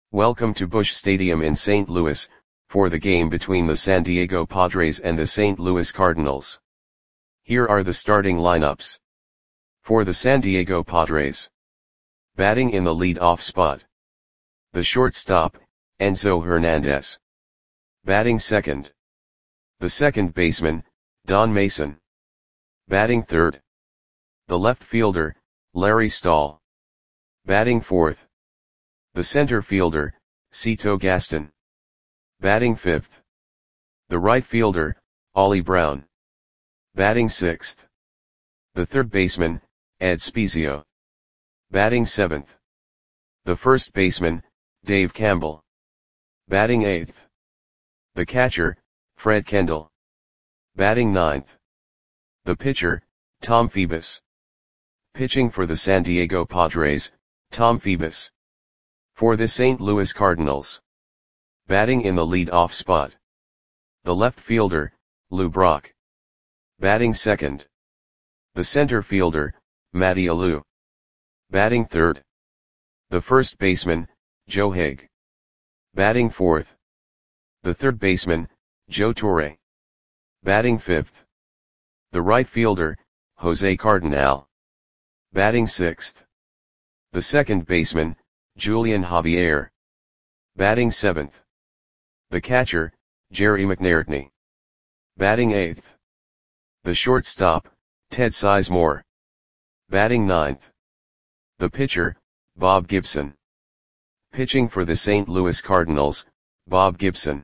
Welcome to Busch Stadium in St. Louis, for the game between the San Diego Padres and the St. Louis Cardinals. Here are the starting lineups. For the San Diego Padres. Batting in the lead-off spot. The shortstop, Enzo Hernandez. Batting second. The second baseman, Don Mason. Batting third. The left fielder, Larry Stahl. Batting fourth. The center fielder, Cito Gaston. Batting fifth. The right fielder, Ollie Brown. Batting sixth. The third baseman, Ed Spiezio. Batting seventh. The first baseman, Dave Campbell. Batting eighth. The catcher, Fred Kendall. Batting ninth. The pitcher, Tom Phoebus. Pitching for the San Diego Padres, Tom Phoebus. For the St. Louis Cardinals. Batting in the lead-off spot. The left fielder, Lou Brock. Batting second. The center fielder, Matty Alou. Batting third. The first baseman, Joe Haig. Batting fourth. The third baseman, Joe Torre. Batting fifth. The right fielder, Jose Cardinal. Batting sixth. The second baseman, Julian Javier. Batting seventh. The catcher, Jerry McNairtney. Batting eighth. The shortstop, Ted Sizemore. Batting ninth. The pitcher, Bob Gibson. Pitching for the St. Louis Cardinals, Bob Gibson.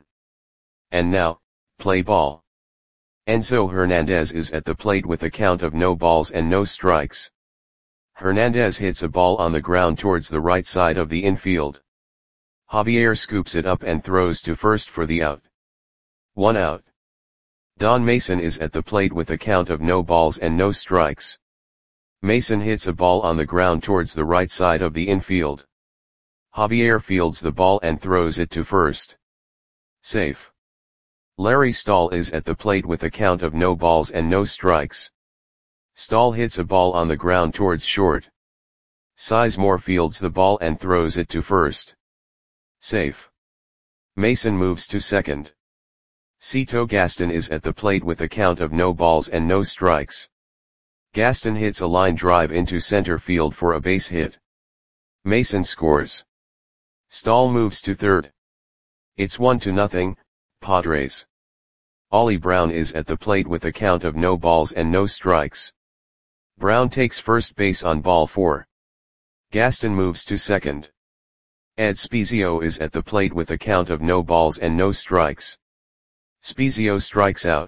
And now, play ball. Enzo Hernandez is at the plate with a count of no balls and no strikes. Hernandez hits a ball on the ground towards the right side of the infield. Javier scoops it up and throws to first for the out. 1 out. Don Mason is at the plate with a count of no balls and no strikes. Mason hits a ball on the ground towards the right side of the infield. Javier fields the ball and throws it to first. Safe. Larry Stahl is at the plate with a count of no balls and no strikes. Stahl hits a ball on the ground towards short. Sizemore fields the ball and throws it to first. Safe. Mason moves to second. Cito Gaston is at the plate with a count of no balls and no strikes. Gaston hits a line drive into center field for a base hit. Mason scores. Stahl moves to third. It's 1-0, Padres. Ollie Brown is at the plate with a count of no balls and no strikes. Brown takes first base on ball 4. Gaston moves to second. Ed Spiezio is at the plate with a count of no balls and no strikes. Spiezio strikes out.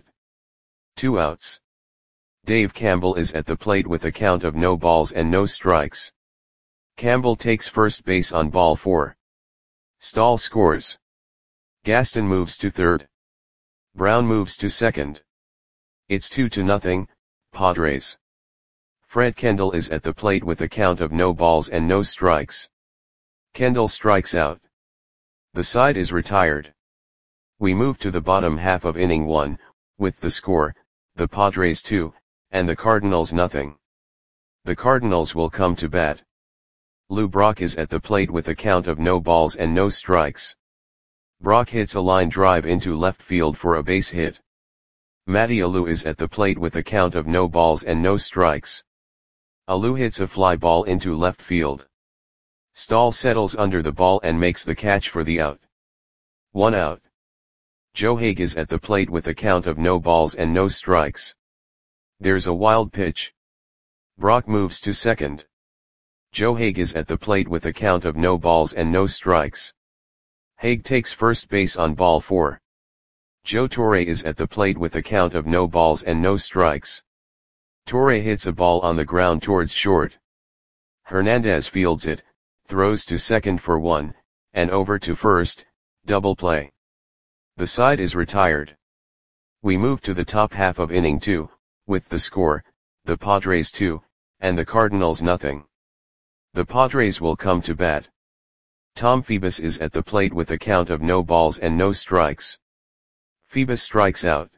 2 outs. Dave Campbell is at the plate with a count of no balls and no strikes. Campbell takes first base on ball 4. Stahl scores. Gaston moves to third. Brown moves to second. It's 2-0, Padres. Fred Kendall is at the plate with a count of no balls and no strikes. Kendall strikes out. The side is retired. We move to the bottom half of inning 1, with the score, the Padres 2, and the Cardinals 0. The Cardinals will come to bat. Lou Brock is at the plate with a count of no balls and no strikes. Brock hits a line drive into left field for a base hit. Matty Alou is at the plate with a count of no balls and no strikes. Alou hits a fly ball into left field. Stahl settles under the ball and makes the catch for the out. 1 out. Joe Haig is at the plate with a count of no balls and no strikes. There's a wild pitch. Brock moves to second. Joe Haig is at the plate with a count of no balls and no strikes. Haig takes first base on ball 4. Joe Torre is at the plate with a count of no balls and no strikes. Torre hits a ball on the ground towards short. Hernandez fields it, throws to second for 1, and over to first, double play. The side is retired. We move to the top half of inning 2, with the score, the Padres 2, and the Cardinals 0. The Padres will come to bat. Tom Phoebus is at the plate with a count of no balls and no strikes. Phoebus strikes out.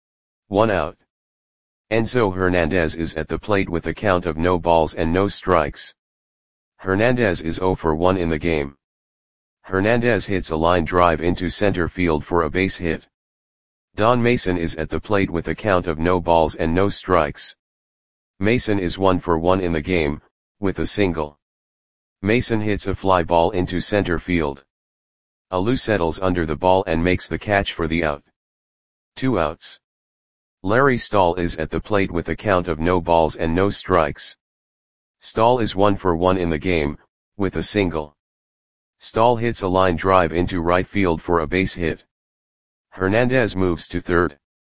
1 out. Enzo Hernandez is at the plate with a count of no balls and no strikes. Hernandez is 0 for 1 in the game. Hernandez hits a line drive into center field for a base hit. Don Mason is at the plate with a count of no balls and no strikes. Mason is 1 for 1 in the game, with a single. Mason hits a fly ball into center field. Alou settles under the ball and makes the catch for the out. 2 outs. Larry Stahl is at the plate with a count of no balls and no strikes. Stahl is 1 for 1 in the game, with a single. Stahl hits a line drive into right field for a base hit. Hernandez moves to third.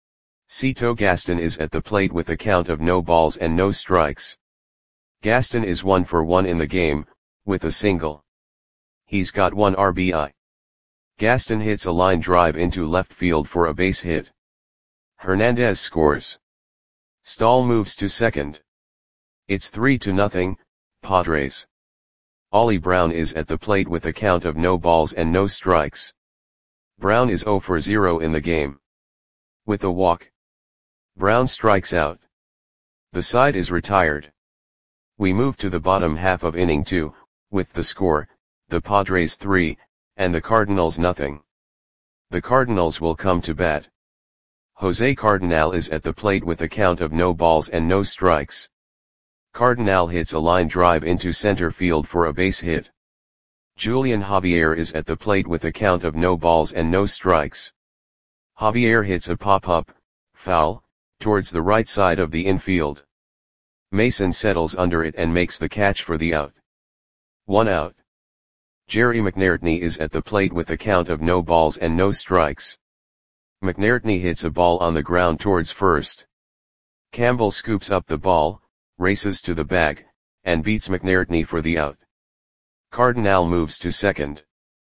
Cito Gaston is at the plate with a count of no balls and no strikes. Gaston is 1 for 1 in the game, with a single. He's got 1 RBI. Gaston hits a line drive into left field for a base hit. Hernandez scores. Stahl moves to second. It's 3-0, Padres. Ollie Brown is at the plate with a count of no balls and no strikes. Brown is 0 for 0 in the game. With a walk. Brown strikes out. The side is retired. We move to the bottom half of inning 2, with the score, the Padres 3, and the Cardinals nothing. The Cardinals will come to bat. Jose Cardinal is at the plate with a count of no balls and no strikes. Cardinal hits a line drive into center field for a base hit. Julian Javier is at the plate with a count of no balls and no strikes. Javier hits a pop-up, foul, towards the right side of the infield. Mason settles under it and makes the catch for the out. 1 out. Jerry McNairtney is at the plate with a count of no balls and no strikes. McNairtney hits a ball on the ground towards first. Campbell scoops up the ball, races to the bag, and beats McNairtney for the out. Cardinal moves to second.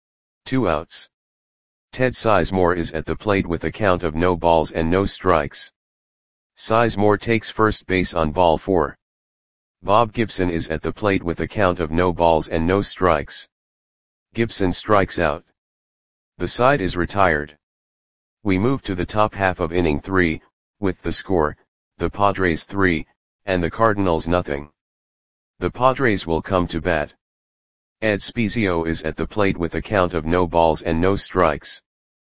2 outs. Ted Sizemore is at the plate with a count of no balls and no strikes. Sizemore takes first base on ball 4. Bob Gibson is at the plate with a count of no balls and no strikes. Gibson strikes out. The side is retired. We move to the top half of inning 3, with the score, the Padres 3, and the Cardinals nothing. The Padres will come to bat. Ed Spezio is at the plate with a count of no balls and no strikes.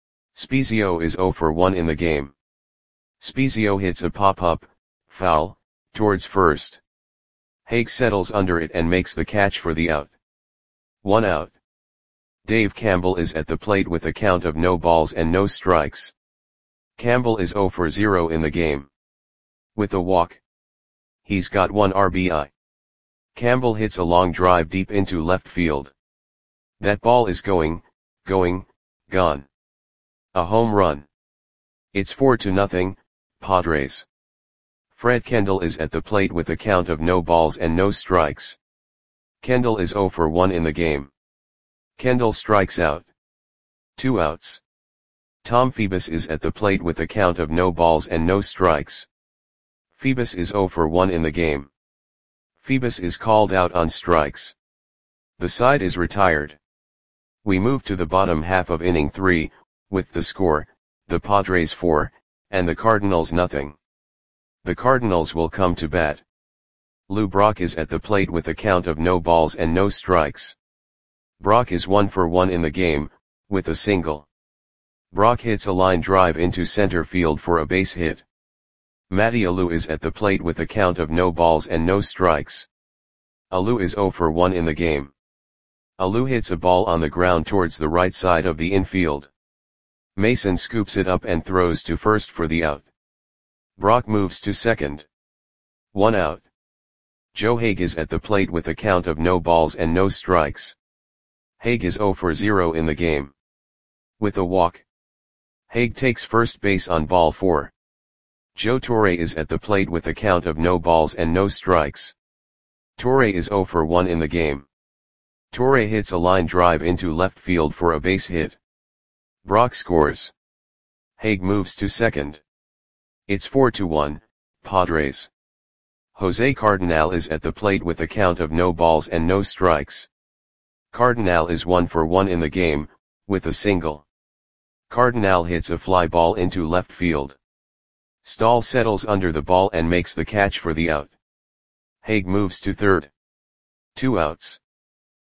Spezio is 0 for 1 in the game. Spezio hits a pop-up, foul, towards first. Haig settles under it and makes the catch for the out. 1 out. Dave Campbell is at the plate with a count of no balls and no strikes. Campbell is 0 for 0 in the game. With a walk. He's got 1 RBI. Campbell hits a long drive deep into left field. That ball is gone. A home run. It's 4-0, Padres. Fred Kendall is at the plate with a count of no balls and no strikes. Kendall is 0 for 1 in the game. Kendall strikes out. 2 outs. Tom Phoebus is at the plate with a count of no balls and no strikes. Phoebus is 0 for 1 in the game. Phoebus is called out on strikes. The side is retired. We move to the bottom half of inning 3, with the score, the Padres 4, and the Cardinals nothing. The Cardinals will come to bat. Lou Brock is at the plate with a count of no balls and no strikes. Brock is 1 for 1 in the game, with a single. Brock hits a line drive into center field for a base hit. Matty Alou is at the plate with a count of no balls and no strikes. Alou is 0 for 1 in the game. Alou hits a ball on the ground towards the right side of the infield. Mason scoops it up and throws to first for the out. Brock moves to second. 1 out. Joe Haig is at the plate with a count of no balls and no strikes. Haig is 0 for 0 in the game. With a walk. Haig takes first base on ball 4. Joe Torre is at the plate with a count of no balls and no strikes. Torre is 0 for 1 in the game. Torre hits a line drive into left field for a base hit. Brock scores. Haig moves to second. It's 4-1, Padres. Jose Cardinal is at the plate with a count of no balls and no strikes. Cardinal is 1 for 1 in the game, with a single. Cardinal hits a fly ball into left field. Stahl settles under the ball and makes the catch for the out. Haig moves to third. 2 outs.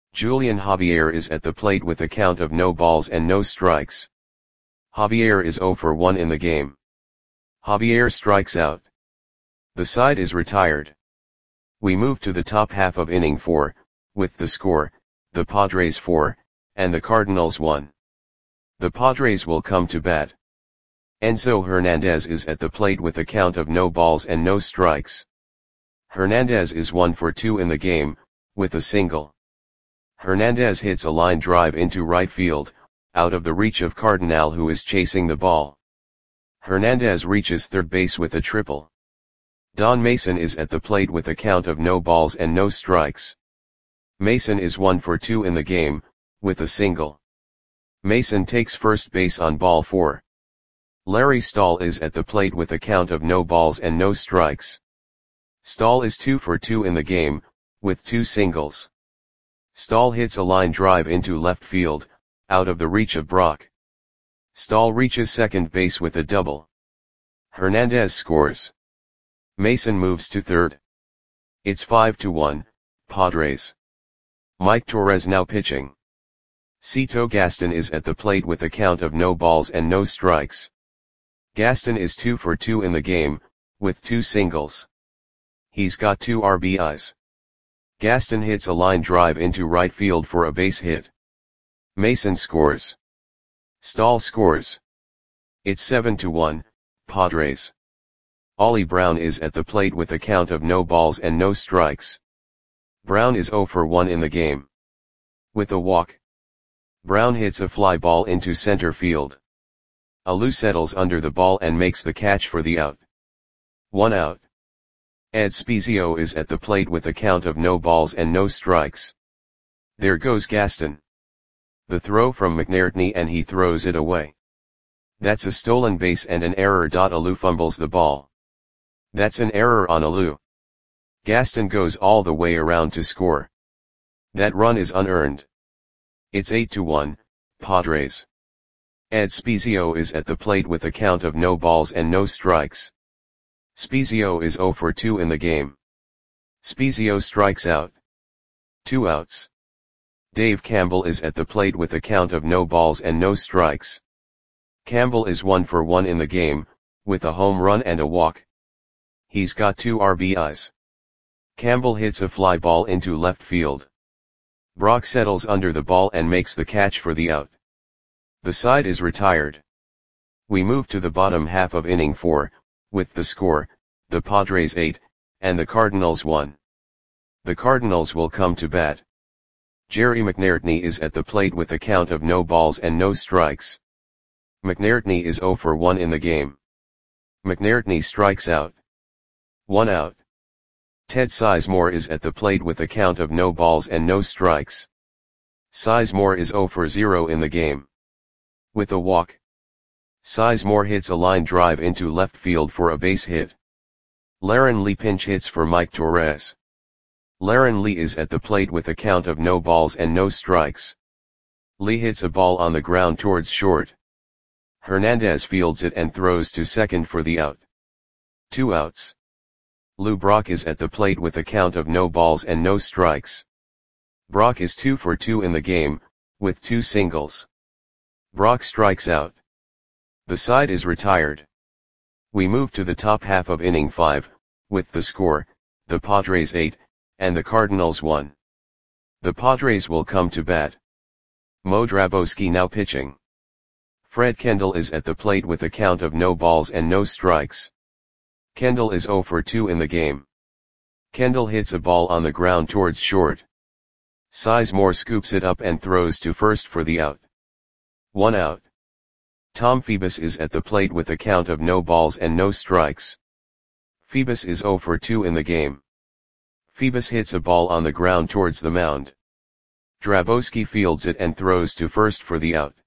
Julian Javier is at the plate with a count of no balls and no strikes. Javier is 0 for 1 in the game. Javier strikes out. The side is retired. We move to the top half of inning 4, with the score, the Padres 4, and the Cardinals 1. The Padres will come to bat. Enzo Hernandez is at the plate with a count of no balls and no strikes. Hernandez is 1 for 2 in the game, with a single. Hernandez hits a line drive into right field, out of the reach of Cardinal, who is chasing the ball. Hernandez reaches third base with a triple. Don Mason is at the plate with a count of no balls and no strikes. Mason is 1 for 2 in the game, with a single. Mason takes first base on ball 4. Larry Stahl is at the plate with a count of no balls and no strikes. Stahl is 2 for 2 in the game, with 2 singles. Stahl hits a line drive into left field, out of the reach of Brock. Stahl reaches second base with a double. Hernandez scores. Mason moves to third. It's 5-1, Padres. Mike Torres now pitching. Cito Gaston is at the plate with a count of no balls and no strikes. Gaston is 2 for 2 in the game, with 2 singles. He's got 2 RBIs. Gaston hits a line drive into right field for a base hit. Mason scores. Stahl scores. It's 7-1, Padres. Ollie Brown is at the plate with a count of no balls and no strikes. Brown is 0 for 1 in the game. With a walk. Brown hits a fly ball into center field. Alou settles under the ball and makes the catch for the out. 1 out. Ed Spezio is at the plate with a count of no balls and no strikes. There goes Gaston. The throw from McNairtney and he throws it away. That's a stolen base and an error. Alou fumbles the ball. That's an error on Alou. Gaston goes all the way around to score. That run is unearned. It's 8-1, Padres. Ed Spezio is at the plate with a count of no balls and no strikes. Spezio is 0 for 2 in the game. Spezio strikes out. 2 outs. Dave Campbell is at the plate with a count of no balls and no strikes. Campbell is 1 for 1 in the game, with a home run and a walk. He's got 2 RBIs. Campbell hits a fly ball into left field. Brock settles under the ball and makes the catch for the out. The side is retired. We move to the bottom half of inning 4, with the score, the Padres 8, and the Cardinals 1. The Cardinals will come to bat. Jerry McNairtney is at the plate with a count of no balls and no strikes. McNairtney is 0 for 1 in the game. McNairtney strikes out. 1 out. Ted Sizemore is at the plate with a count of no balls and no strikes. Sizemore is 0 for 0 in the game. With a walk. Sizemore hits a line drive into left field for a base hit. Laren Lee pinch hits for Mike Torres. Laren Lee is at the plate with a count of no balls and no strikes. Lee hits a ball on the ground towards short. Hernandez fields it and throws to second for the out. 2 outs. Lou Brock is at the plate with a count of no balls and no strikes. Brock is 2 for 2 in the game, with 2 singles. Brock strikes out. The side is retired. We move to the top half of inning 5, with the score, the Padres 8, and the Cardinals 1. The Padres will come to bat. Mo Drabowski now pitching. Fred Kendall is at the plate with a count of no balls and no strikes. Kendall is 0 for 2 in the game. Kendall hits a ball on the ground towards short. Sizemore scoops it up and throws to first for the out. 1 out. Tom Phoebus is at the plate with a count of no balls and no strikes. Phoebus is 0 for 2 in the game. Phoebus hits a ball on the ground towards the mound. Drabowski fields it and throws to first for the out.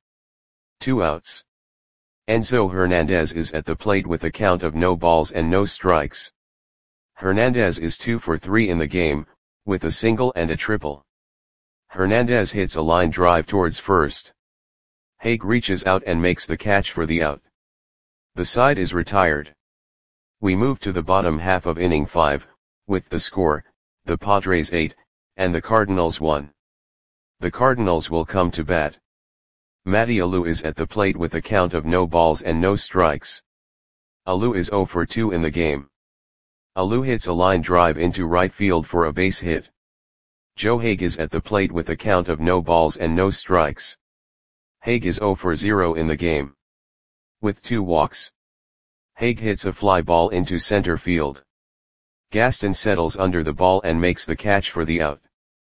2 outs. Enzo Hernandez is at the plate with a count of no balls and no strikes. Hernandez is 2 for 3 in the game, with a single and a triple. Hernandez hits a line drive towards first. Haig reaches out and makes the catch for the out. The side is retired. We move to the bottom half of inning 5, with the score, the Padres 8, and the Cardinals 1. The Cardinals will come to bat. Matty Alou is at the plate with a count of no balls and no strikes. Alou is 0 for 2 in the game. Alou hits a line drive into right field for a base hit. Joe Hague is at the plate with a count of no balls and no strikes. Hague is 0 for 0 in the game. With 2 walks. Hague hits a fly ball into center field. Gaston settles under the ball and makes the catch for the out.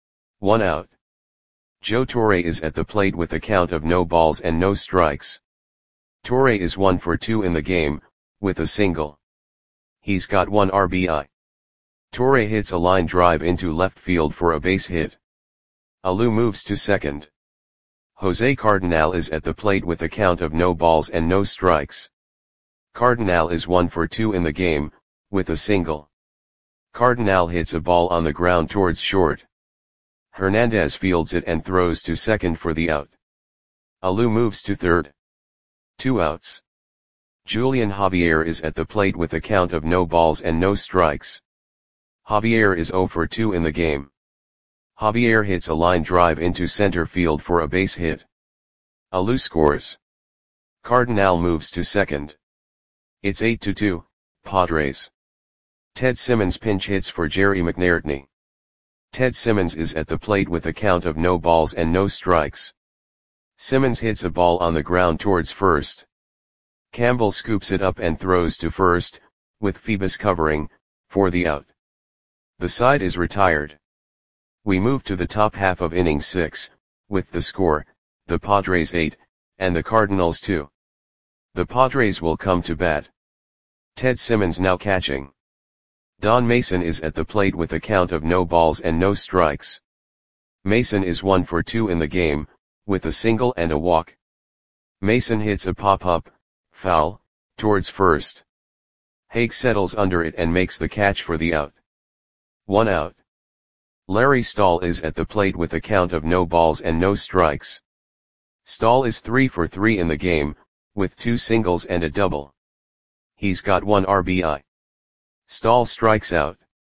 1 out. Joe Torre is at the plate with a count of no balls and no strikes. Torre is 1 for 2 in the game, with a single. He's got 1 RBI. Torre hits a line drive into left field for a base hit. Alou moves to second. Jose Cardinal is at the plate with a count of no balls and no strikes. Cardinal is 1 for 2 in the game, with a single. Cardinal hits a ball on the ground towards short. Hernandez fields it and throws to second for the out. Alou moves to third. 2 outs. Julian Javier is at the plate with a count of no balls and no strikes. Javier is 0 for 2 in the game. Javier hits a line drive into center field for a base hit. Alou scores. Cardinal moves to second. It's 8-2, Padres. Ted Simmons pinch hits for Jerry McNairtney. Ted Simmons is at the plate with a count of no balls and no strikes. Simmons hits a ball on the ground towards first. Campbell scoops it up and throws to first, with Phoebus covering, for the out. The side is retired. We move to the top half of inning 6, with the score, the Padres 8, and the Cardinals 2. The Padres will come to bat. Ted Simmons now catching. Don Mason is at the plate with a count of no balls and no strikes. Mason is 1 for 2 in the game, with a single and a walk. Mason hits a pop-up, foul, towards first. Hague settles under it and makes the catch for the out. 1 out. Larry Stahl is at the plate with a count of no balls and no strikes. Stahl is 3 for 3 in the game, with 2 singles and a double. He's got 1 RBI. Stahl strikes out.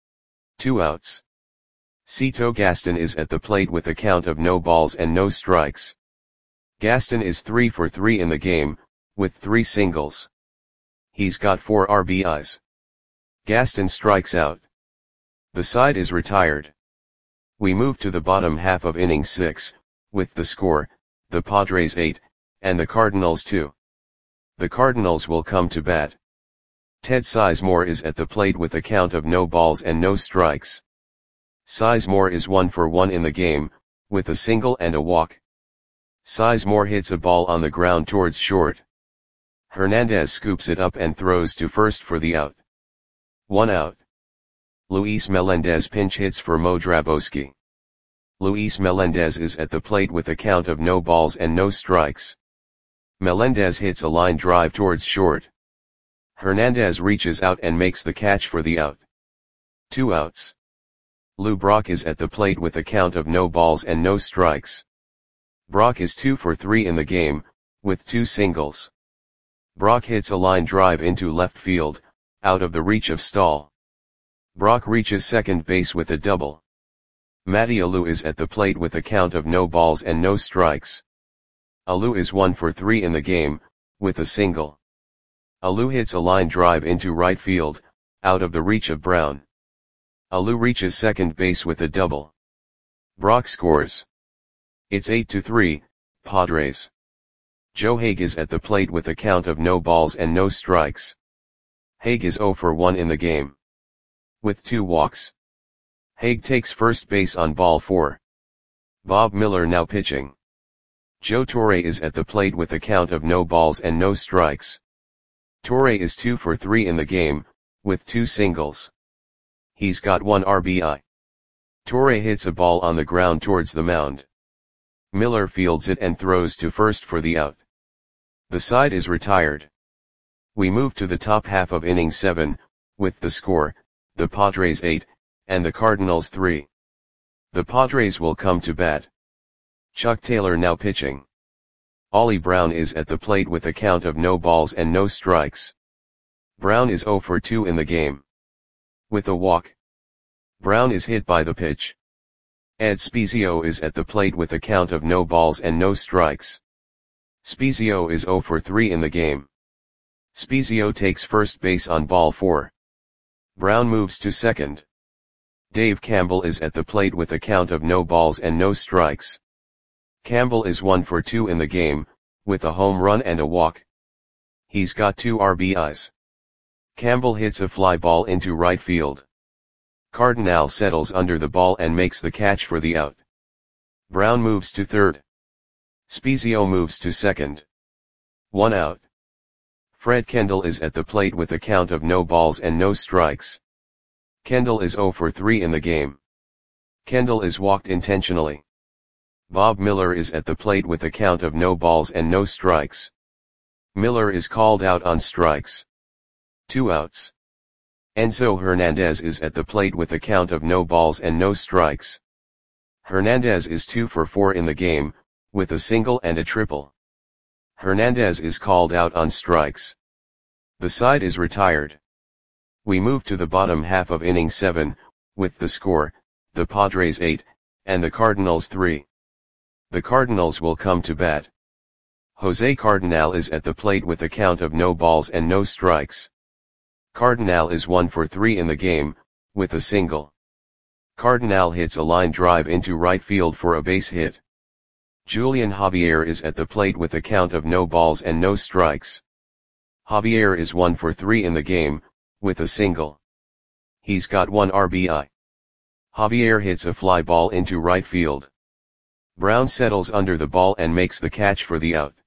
2 outs. Cito Gaston is at the plate with a count of no balls and no strikes. Gaston is 3 for 3 in the game, with 3 singles. He's got 4 RBIs. Gaston strikes out. The side is retired. We move to the bottom half of inning 6, with the score, the Padres 8, and the Cardinals 2. The Cardinals will come to bat. Ted Sizemore is at the plate with a count of no balls and no strikes. Sizemore is 1 for 1 in the game, with a single and a walk. Sizemore hits a ball on the ground towards short. Hernandez scoops it up and throws to first for the out. 1 out. Luis Melendez pinch hits for Mo Drabowski. Luis Melendez is at the plate with a count of no balls and no strikes. Melendez hits a line drive towards short. Hernandez reaches out and makes the catch for the out. 2 outs. Lou Brock is at the plate with a count of no balls and no strikes. Brock is 2 for 3 in the game, with 2 singles. Brock hits a line drive into left field, out of the reach of Stahl. Brock reaches second base with a double. Matty Alou is at the plate with a count of no balls and no strikes. Alou is 1 for 3 in the game, with a single. Alou hits a line drive into right field, out of the reach of Brown. Alou reaches second base with a double. Brock scores. It's 8-3, Padres. Joe Hague is at the plate with a count of no balls and no strikes. Hague is 0 for 1 in the game. With 2 walks. Hague takes first base on ball 4. Bob Miller now pitching. Joe Torre is at the plate with a count of no balls and no strikes. Torre is 2 for 3 in the game, with 2 singles. He's got 1 RBI. Torre hits a ball on the ground towards the mound. Miller fields it and throws to first for the out. The side is retired. We move to the top half of inning 7, with the score, the Padres 8, and the Cardinals 3. The Padres will come to bat. Chuck Taylor now pitching. Ollie Brown is at the plate with a count of no balls and no strikes. Brown is 0 for 2 in the game. With a walk. Brown is hit by the pitch. Ed Spiezio is at the plate with a count of no balls and no strikes. Spiezio is 0 for 3 in the game. Spiezio takes first base on ball 4. Brown moves to second. Dave Campbell is at the plate with a count of no balls and no strikes. Campbell is 1 for 2 in the game, with a home run and a walk. He's got 2 RBIs. Campbell hits a fly ball into right field. Cardinal settles under the ball and makes the catch for the out. Brown moves to third. Spiezio moves to second. 1 out. Fred Kendall is at the plate with a count of no balls and no strikes. Kendall is 0 for 3 in the game. Kendall is walked intentionally. Bob Miller is at the plate with a count of no balls and no strikes. Miller is called out on strikes. 2 outs. Enzo Hernandez is at the plate with a count of no balls and no strikes. Hernandez is 2 for 4 in the game, with a single and a triple. Hernandez is called out on strikes. The side is retired. We move to the bottom half of inning 7, with the score, the Padres 8, and the Cardinals 3. The Cardinals will come to bat. Jose Cardinal is at the plate with a count of no balls and no strikes. Cardinal is 1 for 3 in the game, with a single. Cardinal hits a line drive into right field for a base hit. Julian Javier is at the plate with a count of no balls and no strikes. Javier is 1 for 3 in the game, with a single. He's got 1 RBI. Javier hits a fly ball into right field. Brown settles under the ball and makes the catch for the out.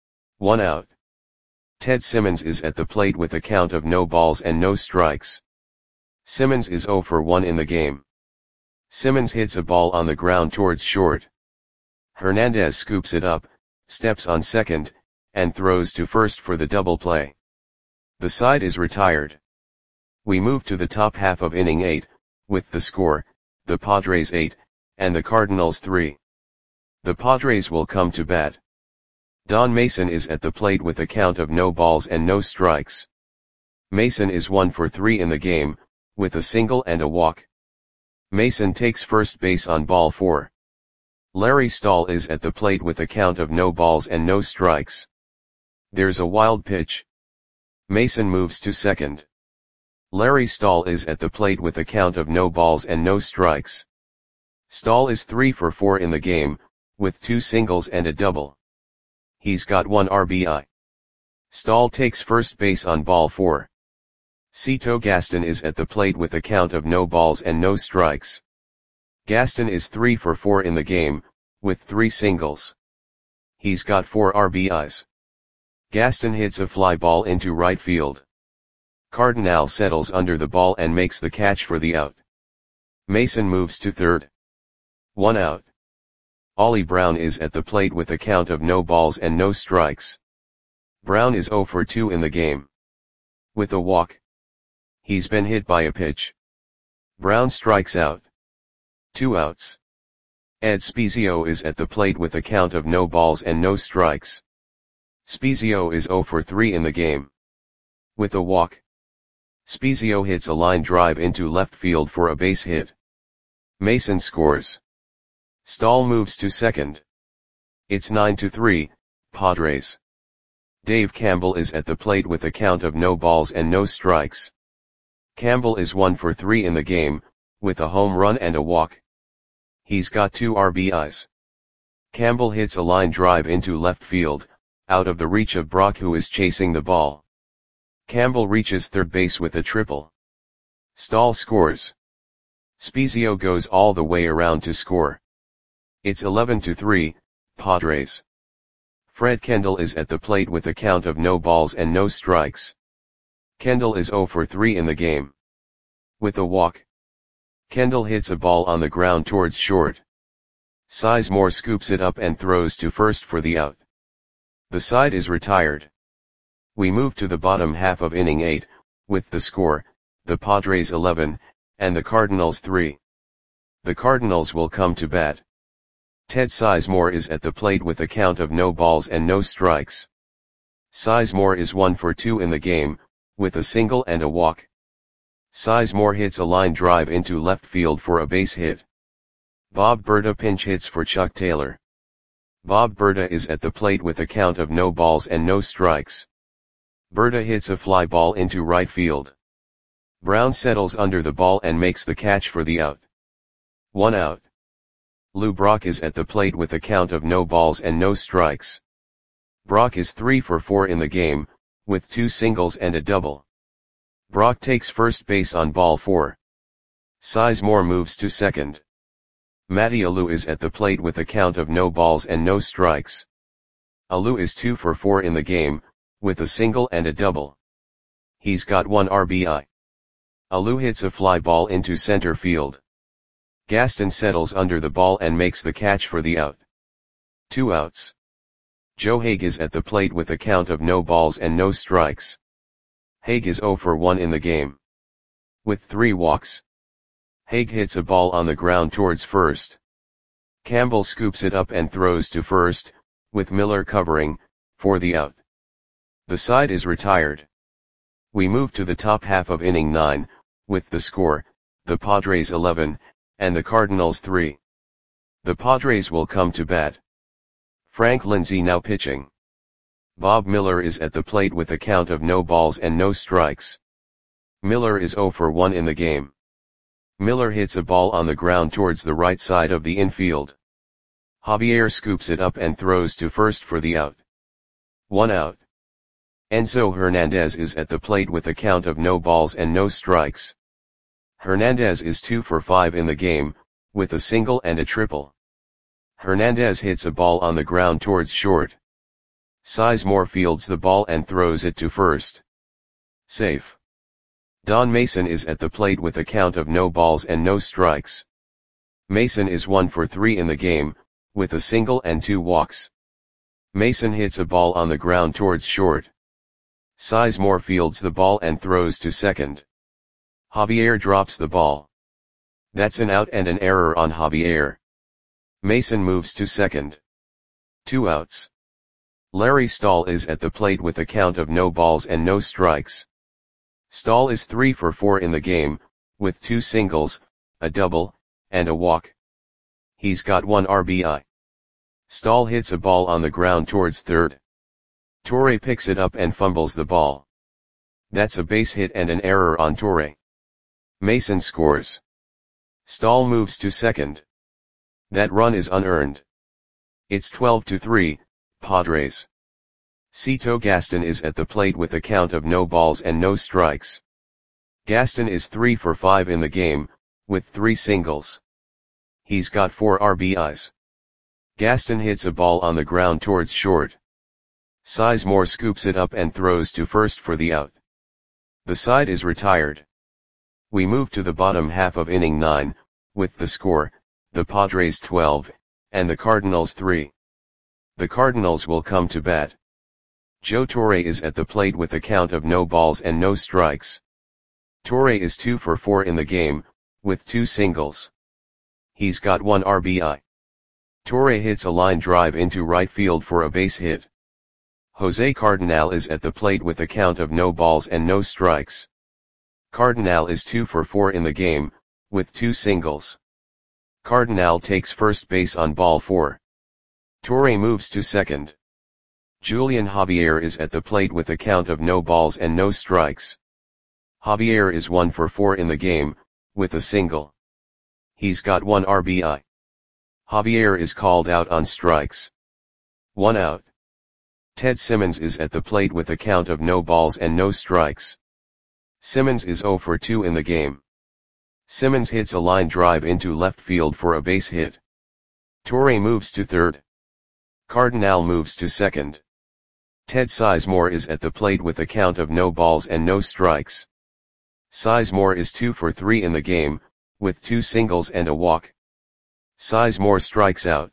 1 out. Ted Simmons is at the plate with a count of no balls and no strikes. Simmons is 0 for 1 in the game. Simmons hits a ball on the ground towards short. Hernandez scoops it up, steps on second, and throws to first for the double play. The side is retired. We move to the top half of inning 8, with the score, the Padres 8, and the Cardinals 3. The Padres will come to bat. Don Mason is at the plate with a count of no balls and no strikes. Mason is 1 for 3 in the game, with a single and a walk. Mason takes first base on ball 4. Larry Stahl is at the plate with a count of no balls and no strikes. There's a wild pitch. Mason moves to second. Larry Stahl is at the plate with a count of no balls and no strikes. Stahl is 3 for 4 in the game, with 2 singles and a double. He's got 1 RBI. Stahl takes first base on ball 4. Cito Gaston is at the plate with a count of no balls and no strikes. Gaston is 3 for 4 in the game, with 3 singles. He's got 4 RBIs. Gaston hits a fly ball into right field. Cardinal settles under the ball and makes the catch for the out. Mason moves to third. 1 out. Ollie Brown is at the plate with a count of no balls and no strikes. Brown is 0 for 2 in the game. With a walk. He's been hit by a pitch. Brown strikes out. 2 outs. Ed Spiezio is at the plate with a count of no balls and no strikes. Spiezio is 0 for 3 in the game. With a walk. Spiezio hits a line drive into left field for a base hit. Mason scores. Stahl moves to second. It's 9-3, Padres. Dave Campbell is at the plate with a count of no balls and no strikes. Campbell is 1 for 3 in the game, with a home run and a walk. He's got 2 RBIs. Campbell hits a line drive into left field, out of the reach of Brock, who is chasing the ball. Campbell reaches third base with a triple. Stahl scores. Spiezio goes all the way around to score. It's 11-3, Padres. Fred Kendall is at the plate with a count of no balls and no strikes. Kendall is 0 for 3 in the game. With a walk. Kendall hits a ball on the ground towards short. Sizemore scoops it up and throws to first for the out. The side is retired. We move to the bottom half of inning 8, with the score, the Padres 11, and the Cardinals 3. The Cardinals will come to bat. Ted Sizemore is at the plate with a count of no balls and no strikes. Sizemore is 1 for 2 in the game, with a single and a walk. Sizemore hits a line drive into left field for a base hit. Bob Berta pinch hits for Chuck Taylor. Bob Berta is at the plate with a count of no balls and no strikes. Berta hits a fly ball into right field. Brown settles under the ball and makes the catch for the out. 1 out. Lou Brock is at the plate with a count of no balls and no strikes. Brock is 3 for 4 in the game, with 2 singles and a double. Brock takes first base on ball 4. Sizemore moves to second. Matty Alou is at the plate with a count of no balls and no strikes. Alou is 2 for 4 in the game, with a single and a double. He's got 1 RBI. Alou hits a fly ball into center field. Gaston settles under the ball and makes the catch for the out. 2 outs. Joe Hague is at the plate with a count of no balls and no strikes. Hague is 0 for 1 in the game. With 3 walks. Hague hits a ball on the ground towards first. Campbell scoops it up and throws to first, with Miller covering, for the out. The side is retired. We move to the top half of inning 9, with the score, the Padres 11, and the Cardinals 3. The Padres will come to bat. Frank Lindsay now pitching. Bob Miller is at the plate with a count of no balls and no strikes. Miller is 0 for 1 in the game. Miller hits a ball on the ground towards the right side of the infield. Javier scoops it up and throws to first for the out. 1 out. Enzo Hernandez is at the plate with a count of no balls and no strikes. Hernandez is 2 for 5 in the game, with a single and a triple. Hernandez hits a ball on the ground towards short. Sizemore fields the ball and throws it to first. Safe. Don Mason is at the plate with a count of no balls and no strikes. Mason is 1 for 3 in the game, with a single and 2 walks. Mason hits a ball on the ground towards short. Sizemore fields the ball and throws to second. Javier drops the ball. That's an out and an error on Javier. Mason moves to second. 2 outs. Larry Stahl is at the plate with a count of no balls and no strikes. Stahl is 3 for 4 in the game, with 2 singles, a double, and a walk. He's got 1 RBI. Stahl hits a ball on the ground towards third. Torre picks it up and fumbles the ball. That's a base hit and an error on Torre. Mason scores. Stahl moves to second. That run is unearned. It's 12-3, Padres. Cito Gaston is at the plate with a count of no balls and no strikes. Gaston is 3 for 5 in the game, with 3 singles. He's got 4 RBIs. Gaston hits a ball on the ground towards short. Sizemore scoops it up and throws to first for the out. The side is retired. We move to the bottom half of inning 9, with the score, the Padres 12, and the Cardinals 3. The Cardinals will come to bat. Joe Torre is at the plate with a count of no balls and no strikes. Torre is 2 for 4 in the game, with 2 singles. He's got 1 RBI. Torre hits a line drive into right field for a base hit. Jose Cardinal is at the plate with a count of no balls and no strikes. Cardinal is 2 for 4 in the game, with 2 singles. Cardinal takes first base on ball 4. Torre moves to second. Julian Javier is at the plate with a count of no balls and no strikes. Javier is 1 for 4 in the game, with a single. He's got 1 RBI. Javier is called out on strikes. 1 out. Ted Simmons is at the plate with a count of no balls and no strikes. Simmons is 0 for 2 in the game. Simmons hits a line drive into left field for a base hit. Torre moves to third. Cardinal moves to second. Ted Sizemore is at the plate with a count of no balls and no strikes. Sizemore is 2 for 3 in the game, with 2 singles and a walk. Sizemore strikes out.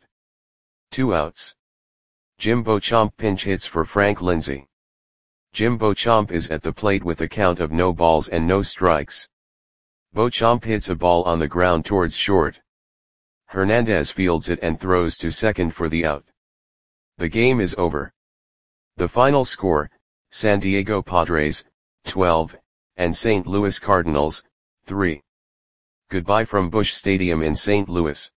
2 outs. Jim Beauchamp pinch hits for Frank Lindsay. Jim Beauchamp is at the plate with a count of no balls and no strikes. Beauchamp hits a ball on the ground towards short. Hernandez fields it and throws to second for the out. The game is over. The final score, San Diego Padres, 12, and St. Louis Cardinals, 3. Goodbye from Busch Stadium in St. Louis.